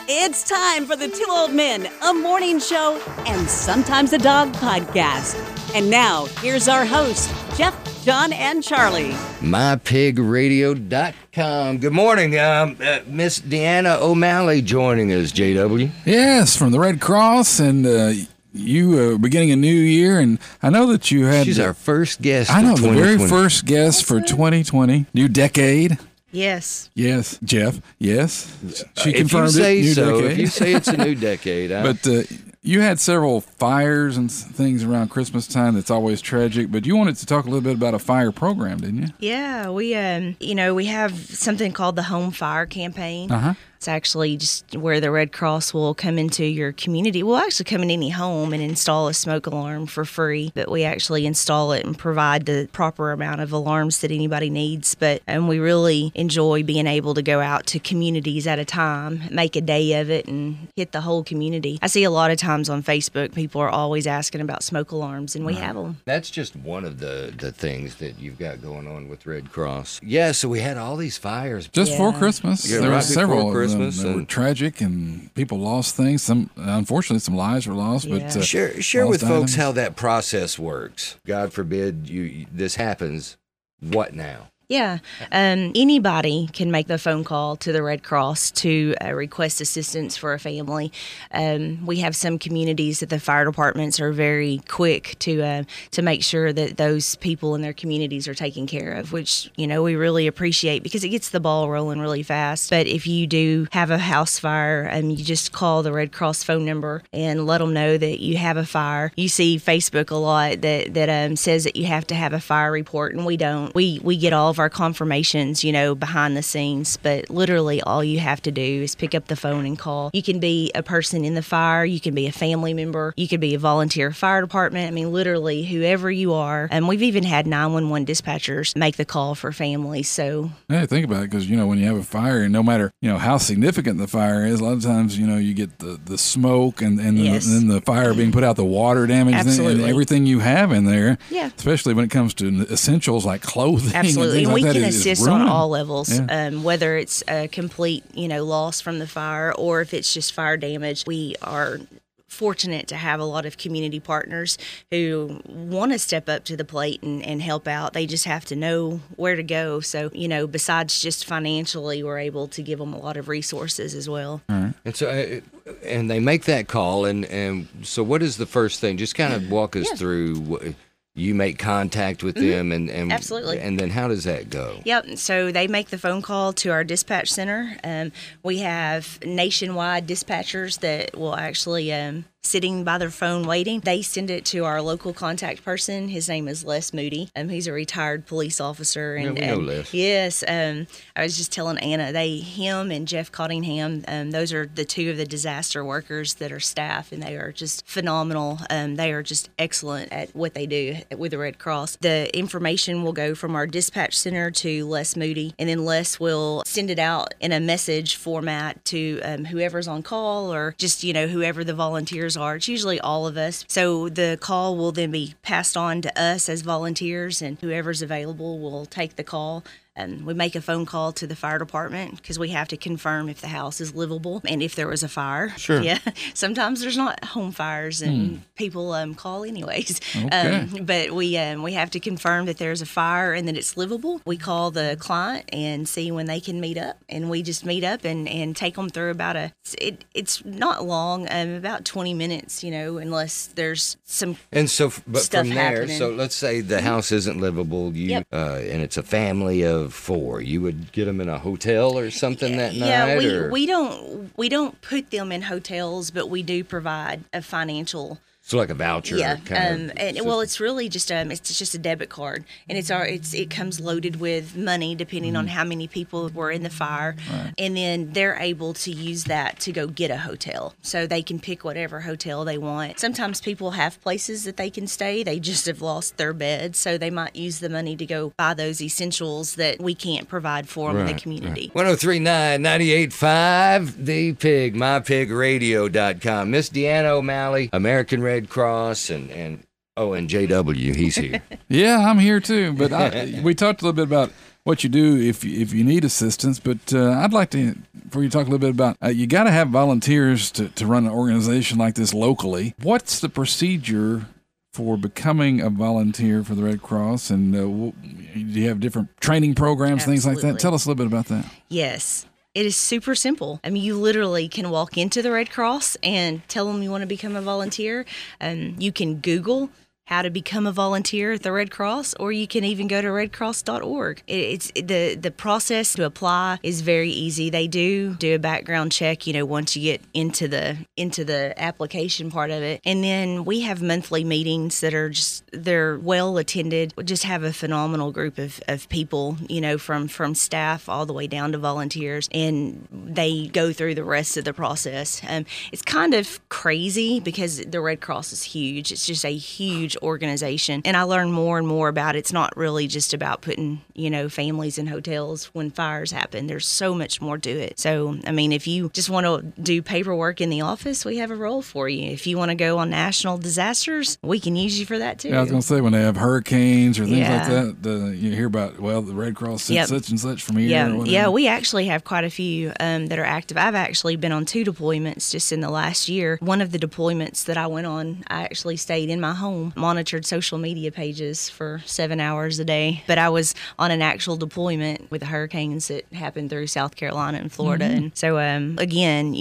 It's time for the Two Old Men, a morning show, and sometimes a dog podcast. And now, here's our hosts, Jeff, John, and Charlie. MyPigRadio.com. Good morning. Miss Deanna O'Malley joining us, JW. Yes, from the Red Cross, and you beginning a new year, and I know that you had... She's our first guest I know, for the 2020. very first guest for 2020. New decade. Yes. Yes. Jeff, yes. She If confirmed you say it. New so, decade. if you say it's a new decade. But you had several fires and things around Christmas time that's always tragic, but you wanted to talk a little bit about a fire program, didn't you? Yeah, we we have something called the Home Fire Campaign. Uh-huh. It's actually just where the Red Cross will come into your community. We'll actually come in any home and install a smoke alarm for free, but we actually install it and provide the proper amount of alarms that anybody needs. And we really enjoy being able to go out to communities at a time, make a day of it, and hit the whole community. I see a lot of times on Facebook, people are always asking about smoke alarms, and we have them. That's just one of the things that you've got going on with Red Cross. Yeah, so we had all these fires. Just before Christmas. Yeah, there right were several before of Christmas. them that were tragic, and people lost things. Unfortunately, some lives were lost. Yeah. But Share with lost folks items. how that process works. God forbid this happens. What now? Yeah. Anybody can make the phone call to the Red Cross to request assistance for a family. We have some communities that the fire departments are very quick to make sure that those people in their communities are taken care of, which, we really appreciate because it gets the ball rolling really fast. But if you do have a house fire, you just call the Red Cross phone number and let them know that you have a fire. You see Facebook a lot that says that you have to have a fire report, and we don't. We get all of our confirmations, behind the scenes, but literally all you have to do is pick up the phone and call. You can be a person in the fire, you can be a family member, you could be a volunteer fire department. Literally whoever you are. And we've even had 911 dispatchers make the call for families. So yeah, think about it, because when you have a fire, and no matter how significant the fire is, a lot of times you get the smoke and Yes. then the fire being put out, the water damage, and Absolutely. everything you have in there. Yeah. Especially when it comes to essentials like clothing. absolutely, and and things we like can that, is assist on ruined. all levels, Yeah. whether it's a complete, loss from the fire or if it's just fire damage. We are fortunate to have a lot of community partners who want to step up to the plate and help out. They just have to know where to go. So, besides just financially, we're able to give them a lot of resources as well. And so, and they make that call, and so what is the first thing? Just kind of walk us through. You make contact with them, and Absolutely. And then how does that go? Yep. So they make the phone call to our dispatch center. We have nationwide dispatchers that will actually sitting by their phone waiting. They send it to our local contact person. His name is Les Moody. He's a retired police officer. And Yeah, we know Les. Yes. I was just telling Anna, him and Jeff Cottingham, those are the two of the disaster workers that are staff, and they are just phenomenal. They are just excellent at what they do with the Red Cross. The information will go from our dispatch center to Les Moody, and then Les will send it out in a message format to whoever's on call, or just, whoever the volunteers are. It's usually all of us. So the call will then be passed on to us as volunteers, and whoever's available will take the call. We make a phone call to the fire department because we have to confirm if the house is livable and if there was a fire. Sure. Yeah. Sometimes there's not home fires and people call anyways. Okay. But we have to confirm that there's a fire and that it's livable. We call the client and see when they can meet up, and we just meet up and take them through about it's not long, about 20 minutes, unless there's some And so, but stuff from there, happening. so let's say the house isn't livable, Yep. And it's a family of 4. You would get them in a hotel or something that night? Yeah, or? we don't put them in hotels, but we do provide a financial. So like a voucher. Yeah, kind of it's really just it's just a debit card, and it comes loaded with money depending on how many people were in the fire, and then they're able to use that to go get a hotel, so they can pick whatever hotel they want. Sometimes people have places that they can stay; they just have lost their bed, so they might use the money to go buy those essentials that we can't provide for them in the community. 1039 98.5 The Pig, MyPigRadio.com. Miss Deanna O'Malley, American Red Cross, and JW, he's here. Yeah, I'm here too. But we talked a little bit about what you do if you need assistance. But I'd like for you to talk a little bit about you got to have volunteers to run an organization like this locally. What's the procedure for becoming a volunteer for the Red Cross, and do you have different training programs, things like that? Tell us a little bit about that. Yes. It is super simple. I mean, you literally can walk into the Red Cross and tell them you want to become a volunteer. You can Google how to become a volunteer at the Red Cross, or you can even go to redcross.org. It's the process to apply is very easy. They do a background check, once you get into the application part of it. And then we have monthly meetings that are they're well attended. We just have a phenomenal group of people, from staff all the way down to volunteers, and they go through the rest of the process. It's kind of crazy because the Red Cross is huge. It's just a huge organization, and I learn more and more about it's not really just about putting families in hotels when fires happen. There's so much more to it. So I mean, if you just want to do paperwork in the office, we have a role for you. If you want to go on national disasters, we can use you for that too. Yeah, I was going to say, when they have hurricanes or things like that, you hear about, the Red Cross sent such and such from here. Yeah, we actually have quite a few that are active. I've actually been on 2 deployments just in the last year. One of the deployments that I went on, I actually stayed in my home, monitored social media pages for 7 hours a day. But I was on an actual deployment with the hurricanes that happened through South Carolina and Florida. Mm-hmm. And so, again,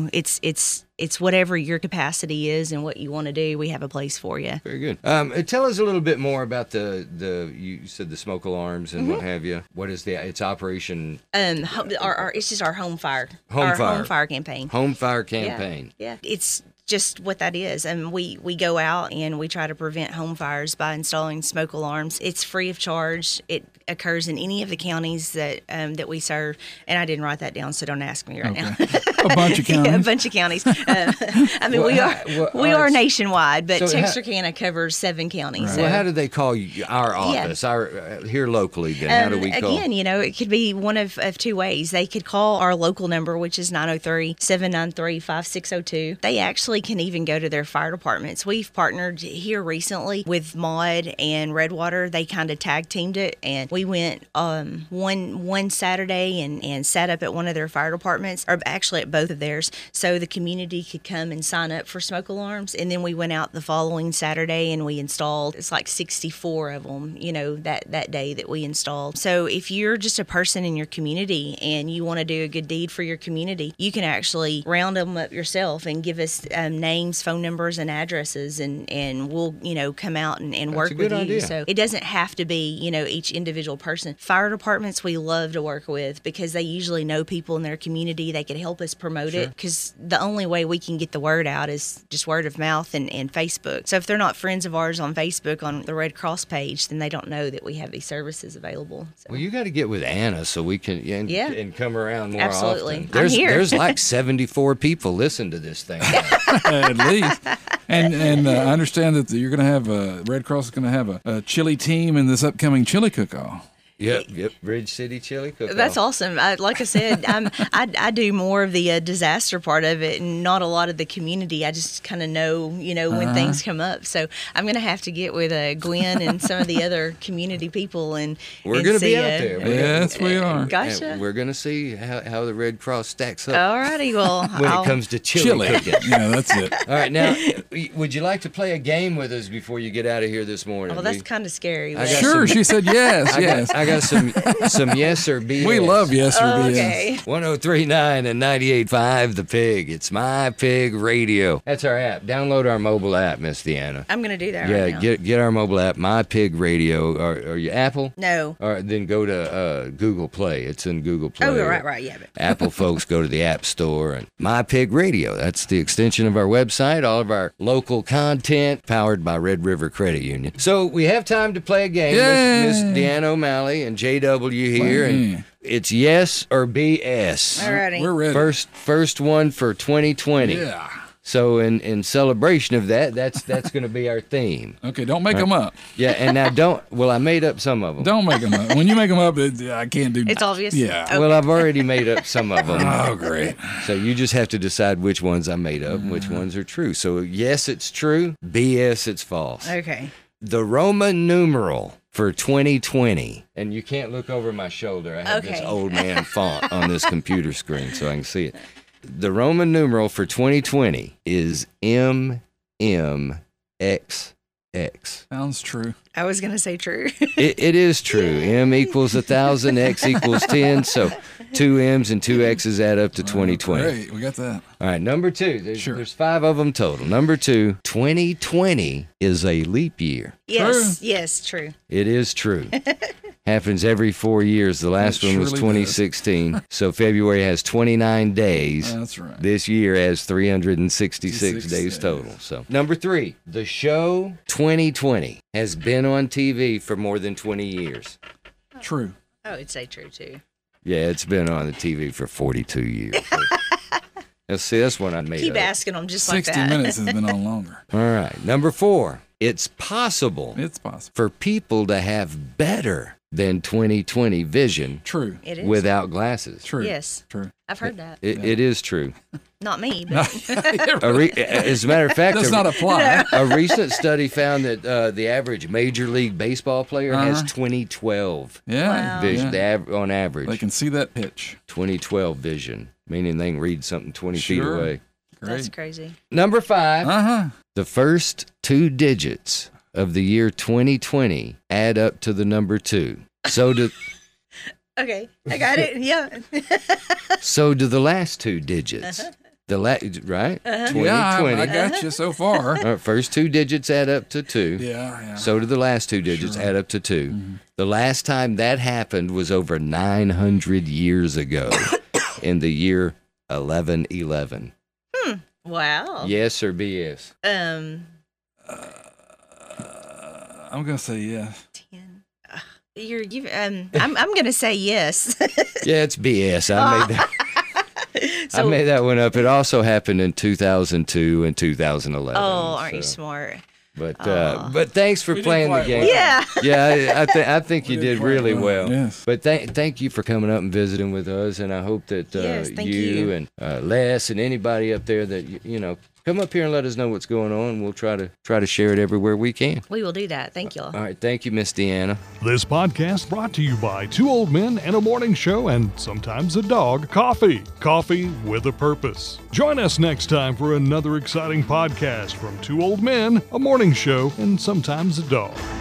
it's whatever your capacity is and what you want to do. We have a place for you. Very good. Tell us a little bit more about you said the smoke alarms and what have you. What is its operation? It's just our home fire. Home fire campaign. Home fire campaign. Yeah. It's just what that is. And we go out and we try to prevent home fires by installing smoke alarms. It's free of charge. It occurs in any of the counties that we serve. And I didn't write that down, so don't ask me right now. A bunch of counties. Yeah, a bunch of counties. We are nationwide, but Texarkana covers 7 counties. Right. So how do they call you, our office, here locally? Then how do we call? Again, it could be one of 2 ways. They could call our local number, which is 903-793-5602. They actually can even go to their fire departments. We've partnered here recently with Maud and Redwater. They kind of tag teamed it, and we went one Saturday and sat up at one of their fire departments, or actually at both of theirs, so the community could come and sign up for smoke alarms. And then we went out the following Saturday and we installed, it's like 64 of them, that day that we installed. So if you're just a person in your community and you want to do a good deed for your community, you can actually round them up yourself and give us names, phone numbers, and addresses, and we'll come out and work with you. Idea. So it doesn't have to be each individual person. Fire departments we love to work with because they usually know people in their community. They could help us promote it, because the only way we can get the word out is just word of mouth and Facebook. So if they're not friends of ours on Facebook on the Red Cross page, then they don't know that we have these services available. So. Well, you got to get with Anna so we can and come around more Absolutely. often. I'm here. There's like 74 people listen to this thing. At least. And I understand that you're going to have Red Cross is going to have a chili team in this upcoming chili cook-off. Yep, Bridge City Chili Cook-Off. That's awesome. Like I said, I do more of the disaster part of it and not a lot of the community. I just kind of know, when things come up. So I'm going to have to get with Gwen and some of the other community people and we're going to be out there. Yes, we are. Gotcha. And we're going to see how the Red Cross stacks up. All righty, well. when it comes to chili cooking. Yeah, that's it. All right, now, would you like to play a game with us before you get out of here this morning? Well, that's kind of scary. Sure, she said yes, yes. I got some yes or BS. We love yes or BS. Okay. 103.9 and 98.5 The Pig. It's My Pig Radio. That's our app. Download our mobile app, Miss Deanna. I'm going to do that right now. Get our mobile app, My Pig Radio. Are you Apple? No. All right, then go to Google Play. It's in Google Play. Oh, right, yeah. Apple folks go to the App Store and My Pig Radio. That's the extension of our website. All of our local content powered by Red River Credit Union. So we have time to play a game. Miss Deanna O'Malley and JW here, and it's yes or BS. Alrighty. We're ready. First one for 2020. Yeah. So in celebration of that's going to be our theme. Okay, don't make them up. Yeah, and now I made up some of them. Don't make them up. When you make them up, I can't do. It's obvious. Yeah. Okay. Well, I've already made up some of them. Oh, great. So you just have to decide which ones I made up and which ones are true. So yes, it's true. BS, it's false. Okay. The Roman numeral for 2020, and you can't look over my shoulder. I have this Okay. old man font on this computer screen so I can see it. The Roman numeral for 2020 is MMXX. Sounds true. I was going to say true. It is true. M equals 1,000, X equals 10. So 2 M's and 2 X's add up to 2020. Great, we got that. All right, number 2. Sure. There's 5 of them total. Number 2, 2020 is a leap year. Yes, true. It is true. Happens every 4 years. The last It one was surely does. 2016. So February has 29 days. That's right. This year has 366 66 days days. total. So number 3, the show 2020 has been on TV for more than 20 years. True. I would say true, too. Yeah, it's been on the TV for 42 years. Let's see, that's one I made Keep up. asking them just like 60 that. minutes has been on longer. All right, number 4, it's possible It's possible. for people to have better than 2020 vision True. It is. without glasses. True. Yes. True. I've heard that. It is true. Not me, but As a matter of fact, Does not apply. a recent study found that the average Major League Baseball player has Uh-huh. 2012 Yeah. Wow. vision. yeah. On average, They can see that pitch. 2012 vision, meaning they can read something 20 feet Sure. away. that's Great. crazy. Number 5, Uh-huh. the first 2 digits of the year 2020 add up to the number 2. So do Okay, I got it. Yeah. so do the last 2 digits. The right? 2020. Yeah, I got you so far. All right, first 2 digits add up to 2. Yeah. So do the last 2 digits add up to 2. The last time that happened was over 900 years ago in the year 1111. Wow. Yes or BS? I'm going to say yes. 10. You're giving. I'm going to say yes. Yeah, it's BS. I made that one up. It also happened in 2002 and 2011. Oh, aren't you so- smart? But thanks for We did playing the quite game. well. Yeah. Yeah, I think you We did did quite really well. well. Yes. But thank you for coming up and visiting with us, and I hope that Yes, thank you you. and Les and anybody up there that you know come up here and let us know what's going on. We'll try to share it everywhere we can. We will do that. Thank y'all. All right, thank you, Miss Deanna. This podcast brought to you by 2 old men and a morning show and sometimes a dog, Coffee. Coffee with a purpose. Join us next time for another exciting podcast from 2 old men, a morning show, and sometimes a dog.